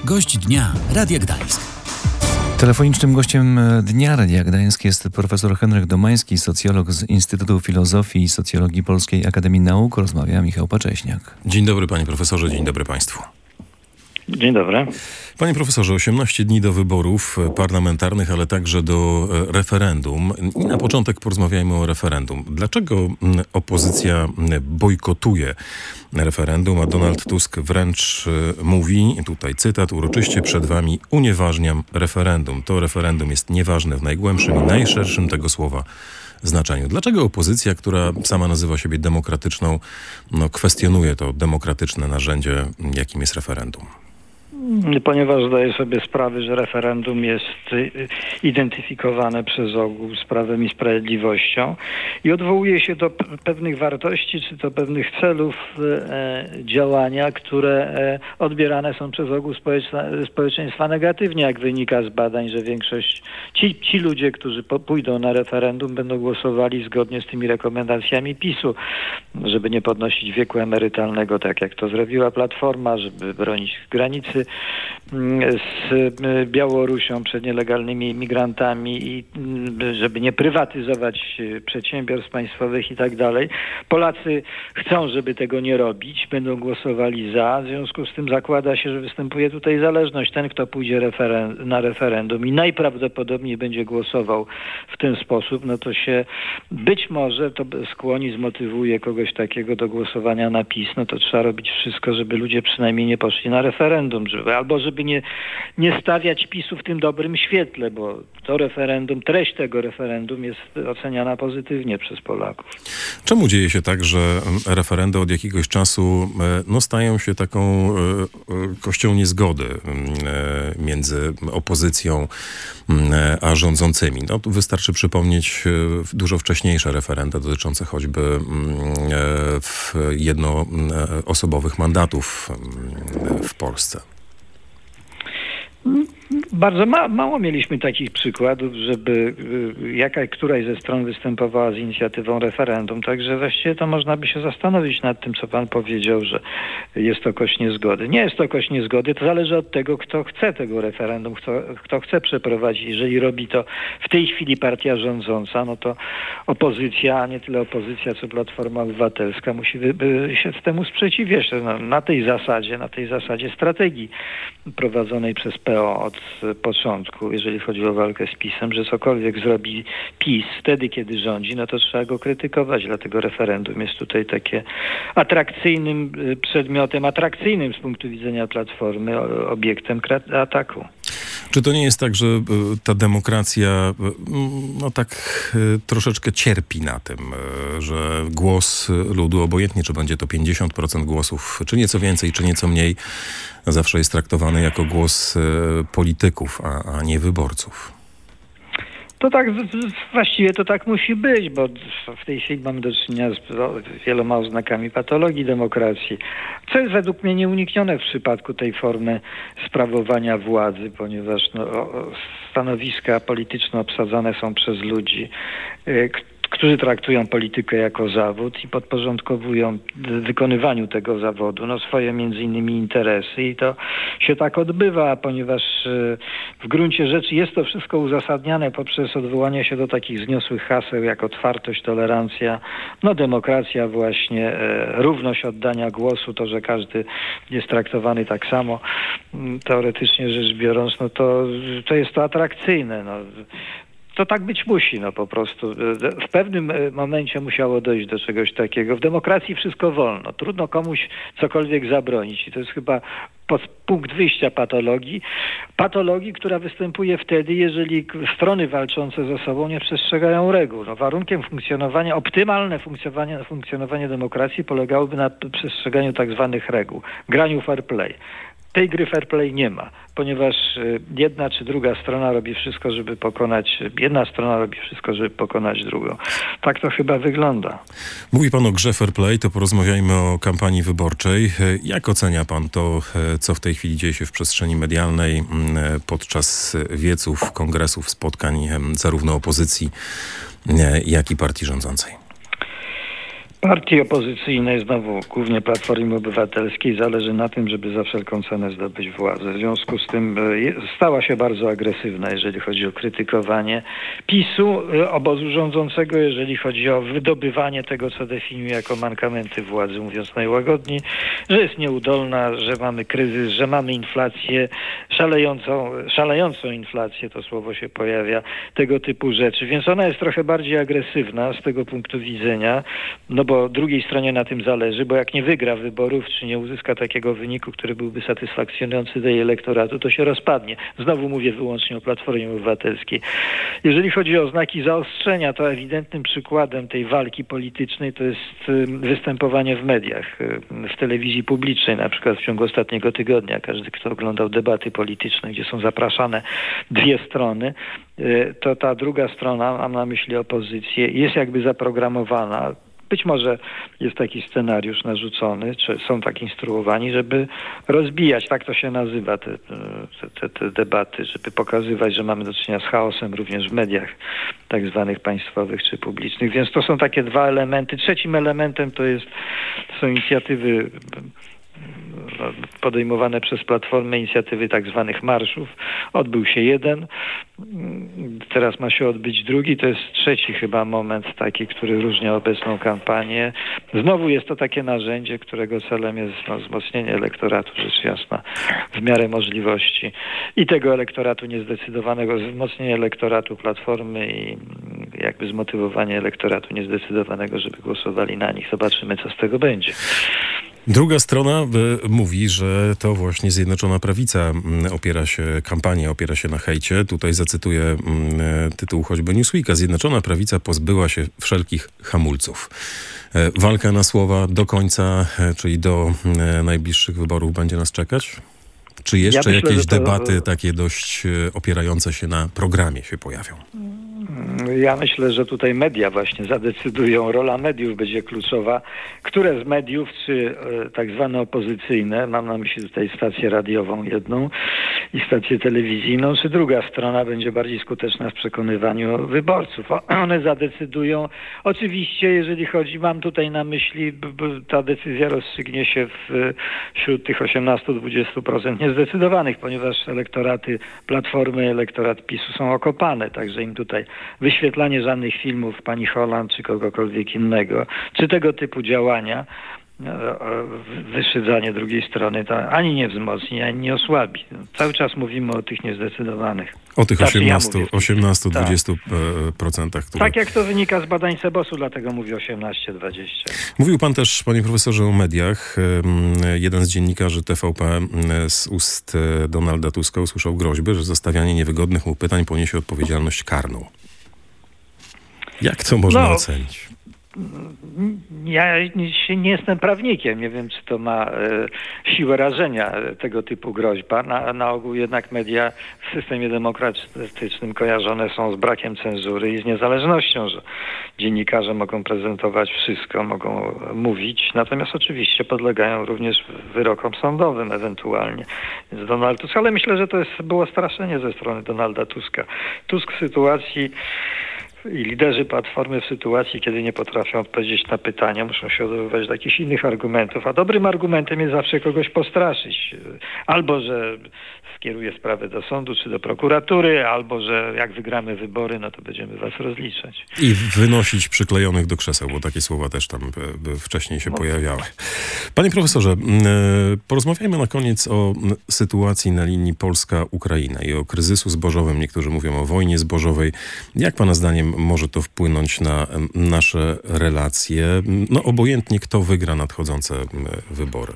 Gość dnia Radia Gdańsk. Telefonicznym gościem Dnia Radia Gdańsk jest profesor Henryk Domański, socjolog z Instytutu Filozofii i Socjologii Polskiej Akademii Nauk. Rozmawia Michał Pacześniak. Dzień dobry panie profesorze, dzień dobry państwu. Dzień dobry. Panie profesorze, 18 dni do wyborów parlamentarnych, ale także do referendum. I na początek porozmawiajmy o referendum. Dlaczego opozycja bojkotuje referendum, a Donald Tusk wręcz mówi, tutaj cytat, uroczyście przed wami unieważniam referendum. To referendum jest nieważne w najgłębszym i najszerszym tego słowa znaczeniu. Dlaczego opozycja, która sama nazywa siebie demokratyczną, kwestionuje to demokratyczne narzędzie, jakim jest referendum? Ponieważ zdaję sobie sprawę, że referendum jest identyfikowane przez ogół z prawem i sprawiedliwością i odwołuje się do pewnych wartości czy do pewnych celów działania, które odbierane są przez ogół społeczeństwa negatywnie, jak wynika z badań, że większość, ci ludzie, którzy pójdą na referendum, będą głosowali zgodnie z tymi rekomendacjami PiS-u, żeby nie podnosić wieku emerytalnego, tak jak to zrobiła Platforma, żeby bronić granicy z Białorusią przed nielegalnymi imigrantami i żeby nie prywatyzować przedsiębiorstw państwowych i tak dalej. Polacy chcą, żeby tego nie robić, będą głosowali za. W związku z tym zakłada się, że występuje tutaj zależność. Ten, kto pójdzie na referendum i najprawdopodobniej będzie głosował w ten sposób, no to się być może to skłoni, zmotywuje kogoś takiego do głosowania na PiS. No to trzeba robić wszystko, żeby ludzie przynajmniej nie poszli na referendum, albo żeby nie stawiać PiS-u w tym dobrym świetle, bo to referendum, treść tego referendum jest oceniana pozytywnie przez Polaków. Czemu dzieje się tak, że referenda od jakiegoś czasu stają się taką kością niezgody między opozycją a rządzącymi? No, tu wystarczy przypomnieć dużo wcześniejsze referenda dotyczące choćby jednoosobowych mandatów w Polsce. Bardzo mało mieliśmy takich przykładów, żeby któraś ze stron występowała z inicjatywą referendum. Także właściwie to można by się zastanowić nad tym, co pan powiedział, że jest to kość niezgody. Nie jest to kość niezgody, to zależy od tego, kto chce tego referendum, kto chce przeprowadzić. Jeżeli robi to w tej chwili partia rządząca, no to opozycja, a nie tyle opozycja, co Platforma Obywatelska musi się temu sprzeciwiać. Na tej zasadzie strategii prowadzonej przez PO od początku, jeżeli chodzi o walkę z PiS-em, że cokolwiek zrobi PiS wtedy, kiedy rządzi, no to trzeba go krytykować. Dlatego referendum jest tutaj takie atrakcyjnym przedmiotem, atrakcyjnym z punktu widzenia Platformy, obiektem ataku. Czy to nie jest tak, że ta demokracja tak troszeczkę cierpi na tym, że głos ludu, obojętnie czy będzie to 50% głosów, czy nieco więcej, czy nieco mniej, zawsze jest traktowany jako głos polityków, a nie wyborców? To tak, właściwie to tak musi być, bo w tej chwili mamy do czynienia z wieloma oznakami patologii demokracji, co jest według mnie nieuniknione w przypadku tej formy sprawowania władzy, ponieważ stanowiska polityczne obsadzane są przez ludzi, którzy traktują politykę jako zawód i podporządkowują wykonywaniu tego zawodu swoje między innymi interesy i to się tak odbywa, ponieważ w gruncie rzeczy jest to wszystko uzasadniane poprzez odwołanie się do takich zniosłych haseł jak otwartość, tolerancja, demokracja właśnie, równość oddania głosu, to, że każdy jest traktowany tak samo, teoretycznie rzecz biorąc, to jest to atrakcyjne. To tak być musi, po prostu. W pewnym momencie musiało dojść do czegoś takiego. W demokracji wszystko wolno. Trudno komuś cokolwiek zabronić. I to jest chyba punkt wyjścia patologii, która występuje wtedy, jeżeli strony walczące ze sobą nie przestrzegają reguł. Warunkiem optymalne funkcjonowanie demokracji polegałoby na przestrzeganiu tak zwanych reguł, graniu fair play. Tej gry fair play nie ma, ponieważ jedna czy druga strona robi wszystko, żeby pokonać drugą. Tak to chyba wygląda. Mówi pan o grze fair play, to porozmawiajmy o kampanii wyborczej. Jak ocenia pan to, co w tej chwili dzieje się w przestrzeni medialnej podczas wieców, kongresów, spotkań zarówno opozycji, jak i partii rządzącej? Partii opozycyjnej, znowu głównie Platformy Obywatelskiej, zależy na tym, żeby za wszelką cenę zdobyć władzę. W związku z tym stała się bardzo agresywna, jeżeli chodzi o krytykowanie PiS-u, obozu rządzącego, jeżeli chodzi o wydobywanie tego, co definiuje jako mankamenty władzy, mówiąc najłagodniej, że jest nieudolna, że mamy kryzys, że mamy inflację, szalejącą inflację, to słowo się pojawia, tego typu rzeczy. Więc ona jest trochę bardziej agresywna z tego punktu widzenia, no bo drugiej stronie na tym zależy, bo jak nie wygra wyborów, czy nie uzyska takiego wyniku, który byłby satysfakcjonujący dla jej elektoratu, to się rozpadnie. Znowu mówię wyłącznie o Platformie Obywatelskiej. Jeżeli chodzi o znaki zaostrzenia, to ewidentnym przykładem tej walki politycznej to jest występowanie w mediach, w telewizji publicznej, na przykład w ciągu ostatniego tygodnia. Każdy, kto oglądał debaty polityczne, gdzie są zapraszane dwie strony, to ta druga strona, mam na myśli opozycję, jest jakby zaprogramowana. Być może jest taki scenariusz narzucony, czy są tak instruowani, żeby rozbijać, tak to się nazywa, te debaty, żeby pokazywać, że mamy do czynienia z chaosem również w mediach tak zwanych państwowych czy publicznych. Więc to są takie dwa elementy. Trzecim elementem są inicjatywy podejmowane przez Platformę, inicjatywy tak zwanych marszów. Odbył się jeden, teraz ma się odbyć drugi, to jest trzeci chyba moment taki, który różni obecną kampanię. Znowu jest to takie narzędzie, którego celem jest wzmocnienie elektoratu, rzecz jasna, w miarę możliwości. I tego elektoratu niezdecydowanego, wzmocnienie elektoratu Platformy i jakby zmotywowanie elektoratu niezdecydowanego, żeby głosowali na nich. Zobaczymy, co z tego będzie. Druga strona mówi, że to właśnie Zjednoczona Prawica kampania opiera się na hejcie. Tutaj zacytuję tytuł choćby Newsweeka. Zjednoczona Prawica pozbyła się wszelkich hamulców. Walka na słowa do końca, czyli do najbliższych wyborów będzie nas czekać? Czy jeszcze jakieś debaty takie dość opierające się na programie się pojawią? Ja myślę, że tutaj media właśnie zadecydują. Rola mediów będzie kluczowa. Które z mediów, czy tak zwane opozycyjne, mam na myśli tutaj stację radiową jedną i stację telewizyjną, czy druga strona będzie bardziej skuteczna w przekonywaniu wyborców. One zadecydują. Oczywiście, jeżeli mam tutaj na myśli, ta decyzja rozstrzygnie się wśród tych 18-20% niezdecydowanych, ponieważ elektoraty Platformy, elektorat PiS-u są okopane, także im tutaj wyświetlanie żadnych filmów pani Holland czy kogokolwiek innego, czy tego typu działania, wyszydzanie drugiej strony, to ani nie wzmocni, ani nie osłabi. Cały czas mówimy o tych niezdecydowanych. O tych 18-20%. Które... Tak jak to wynika z badań CBOS-u, dlatego mówię 18-20%. Mówił pan też, panie profesorze, o mediach. Jeden z dziennikarzy TVP z ust Donalda Tuska usłyszał groźby, że za stawianie niewygodnych mu pytań poniesie odpowiedzialność karną. Jak to można ocenić? Ja nie jestem prawnikiem, nie wiem, czy to ma siłę rażenia tego typu groźba. Na ogół jednak media w systemie demokratycznym kojarzone są z brakiem cenzury i z niezależnością, że dziennikarze mogą prezentować wszystko, mogą mówić, natomiast oczywiście podlegają również wyrokom sądowym ewentualnie. Więc Donald Tusk, ale myślę, że to było straszenie ze strony Donalda Tuska. Tusk w sytuacji i liderzy Platformy w sytuacji, kiedy nie potrafią odpowiedzieć na pytania, muszą się odwoływać do jakichś innych argumentów. A dobrym argumentem jest zawsze kogoś postraszyć. Albo, że skieruje sprawę do sądu czy do prokuratury, albo, że jak wygramy wybory, no to będziemy was rozliczać. I wynosić przyklejonych do krzeseł, bo takie słowa też tam wcześniej się pojawiały. Panie profesorze, porozmawiajmy na koniec o sytuacji na linii Polska-Ukraina i o kryzysu zbożowym. Niektórzy mówią o wojnie zbożowej. Jak pana zdaniem może to wpłynąć na nasze relacje? No obojętnie kto wygra nadchodzące wybory.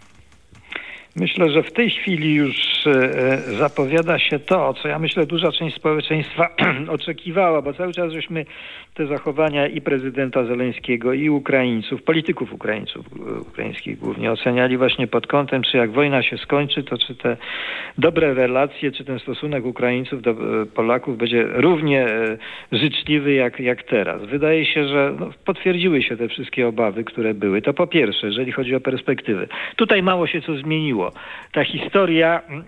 Myślę, że w tej chwili już zapowiada się to, co ja myślę duża część społeczeństwa oczekiwała, bo cały czas żeśmy te zachowania i prezydenta Zeleńskiego, i Ukraińców, polityków ukraińskich głównie oceniali właśnie pod kątem, czy jak wojna się skończy, to czy te dobre relacje, czy ten stosunek Ukraińców do Polaków będzie równie życzliwy jak teraz. Wydaje się, że potwierdziły się te wszystkie obawy, które były. To po pierwsze, jeżeli chodzi o perspektywy. Tutaj mało się co zmieniło. Ta historia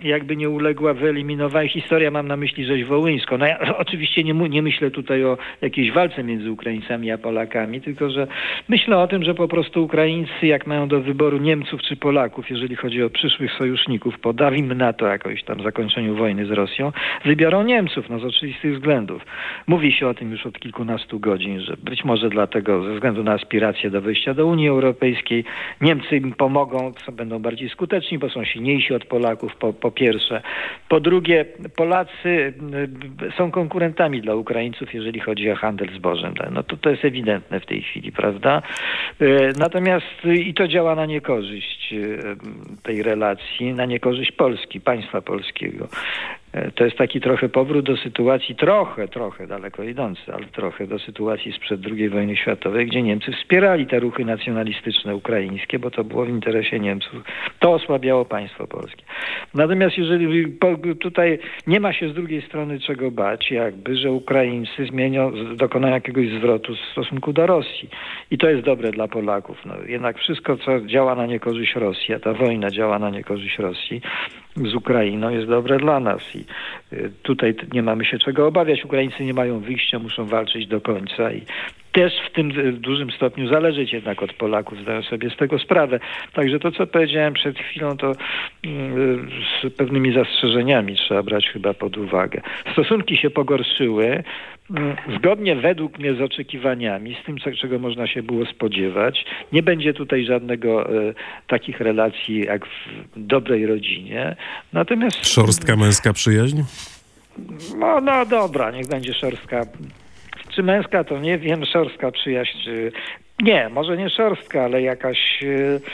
jakby nie uległa wyeliminowaniu. Historia, mam na myśli rzeź wołyńską. No ja oczywiście nie myślę tutaj o jakiejś walce między Ukraińcami a Polakami, tylko że myślę o tym, że po prostu Ukraińcy, jak mają do wyboru Niemców czy Polaków, jeżeli chodzi o przyszłych sojuszników, po dawim NATO jakoś tam zakończeniu wojny z Rosją, wybiorą Niemców, no z oczywistych względów. Mówi się o tym już od kilkunastu godzin, że być może dlatego, ze względu na aspiracje do wejścia do Unii Europejskiej, Niemcy im pomogą, będą bardziej skuteczni, bo są silniejsi od Polaków, po pierwsze. Po drugie, Polacy są konkurentami dla Ukraińców, jeżeli chodzi o handel zbożem. No to jest ewidentne w tej chwili, prawda? Natomiast i to działa na niekorzyść tej relacji, na niekorzyść Polski, państwa polskiego. To jest taki trochę powrót do sytuacji, trochę daleko idący, ale trochę do sytuacji sprzed II wojny światowej, gdzie Niemcy wspierali te ruchy nacjonalistyczne ukraińskie, bo to było w interesie Niemców. To osłabiało państwo polskie. Natomiast jeżeli tutaj nie ma się z drugiej strony czego bać, jakby, że Ukraińcy dokonają jakiegoś zwrotu w stosunku do Rosji. I to jest dobre dla Polaków. No, jednak wszystko, co działa na niekorzyść Rosji, a ta wojna działa na niekorzyść Rosji, z Ukrainą jest dobre dla nas i tutaj nie mamy się czego obawiać. Ukraińcy nie mają wyjścia, muszą walczyć do końca i też w tym dużym stopniu zależeć jednak od Polaków, zdają sobie z tego sprawę. Także to, co powiedziałem przed chwilą, to z pewnymi zastrzeżeniami trzeba brać chyba pod uwagę. Stosunki się pogorszyły, zgodnie według mnie z oczekiwaniami, z tym, czego można się było spodziewać. Nie będzie tutaj żadnego takich relacji jak w dobrej rodzinie. Natomiast... Szorstka męska przyjaźń? No dobra, niech będzie szorstka. Czy męska, to nie wiem, szorstka przyjaźń. Nie, może nie szorstka, ale jakaś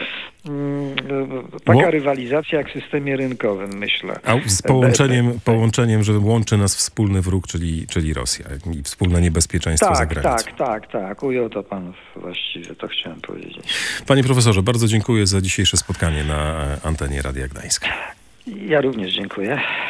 taka rywalizacja jak w systemie rynkowym, myślę. A z połączeniem, że łączy nas wspólny wróg, czyli Rosja i wspólne niebezpieczeństwo za granicą. Tak. Ujął to pan właściwie, to chciałem powiedzieć. Panie profesorze, bardzo dziękuję za dzisiejsze spotkanie na antenie Radia Gdańsk. Ja również dziękuję.